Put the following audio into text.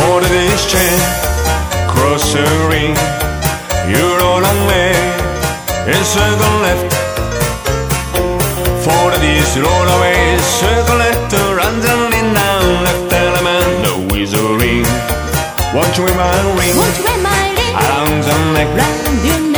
Hold this chain, cross the ring. You're a long way, and circle left. For this roll away, circle left, runs and lean down, left element, the wizard ring. Won't you wear my ring? Won't you wear my ring Around the neck, round your neck?